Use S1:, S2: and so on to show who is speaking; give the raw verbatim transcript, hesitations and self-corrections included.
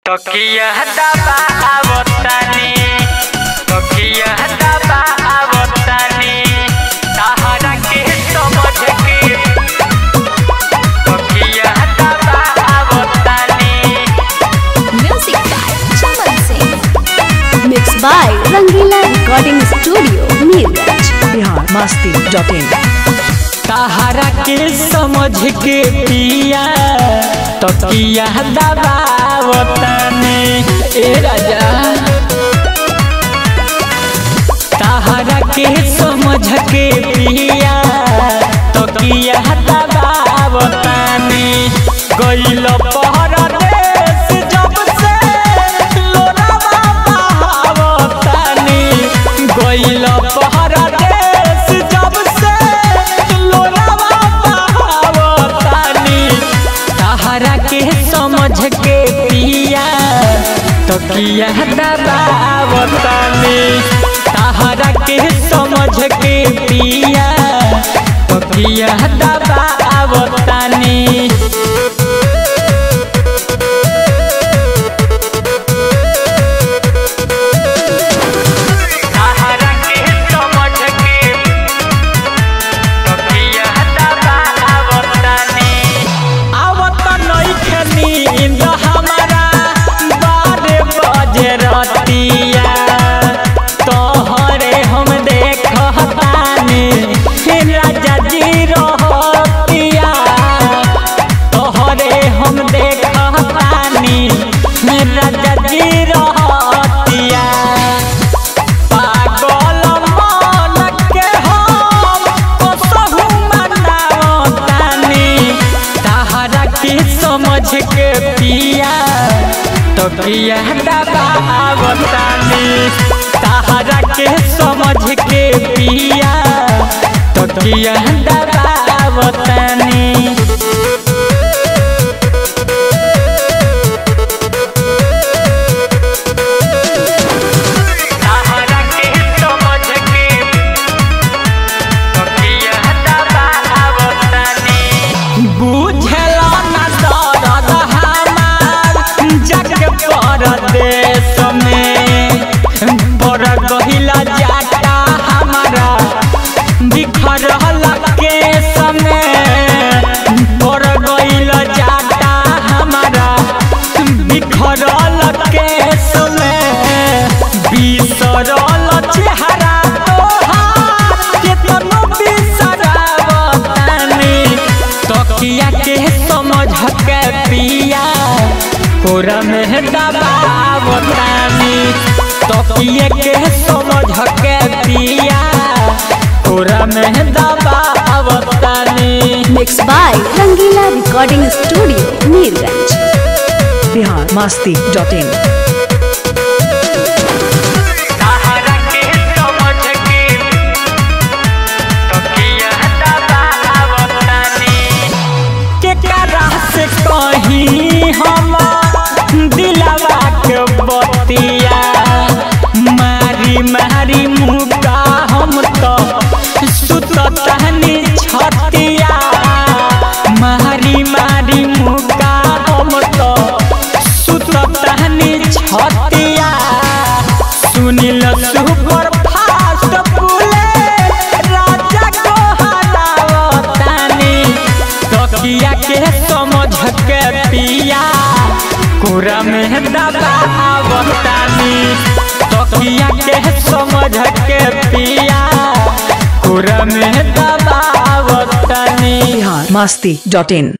S1: तकिया दबावतानी तकिया दबावतानी सहारा के समझ के तकिया दबावतानी।
S2: Music by Chaman Singh, mix by Rangila recording studio Mirganj.
S3: Bihar Masti dot in.
S1: सहारा के समझ के पिया तकिया दबावतानी ए राजा। सहारा के समझ के पिया तकिया दबावतानी। गइल परदेस जब से लोरावा बहावतानी। गइल परदेस जब से लोरावा बहावतानी। सहारा के समझ के पिया तकिया दबावतानी। सहारा के समझ के पिया तकिया दबावतानी। समझ के पिया तकिया दबावतानी। सहारा के समझ के पिया तकिया दबावतानी। देश में बड़ गहिला जाता हमारा बिखरल केस में। बड़ गहिला जाता हमारा बिखरल केस में। बिसरल चेहरा तोहार केतनो बिसरावतानी। तकिया के समझ के पिया कोरा में दबावतानी। तकिया के समझ के पिया कोरा में दबावतानी।
S2: Mix by Rangila recording studio Mirganj.
S3: Bihar Masti dot in.
S1: कहीं हम दिलवा के बतिया मारी मारी मुका हम तो सुततहनी छतिया। मारी मारी मुका हम तो सुततहनी छतिया। सुनिल सुपर फास्ट पुले राजा को हरावतानी। तकिया के समझ के पिया कोरा में दबावतानी। तकिया के समझ के पिया कोरा में दबावतानी।
S3: बिहार मस्ती डॉट इन।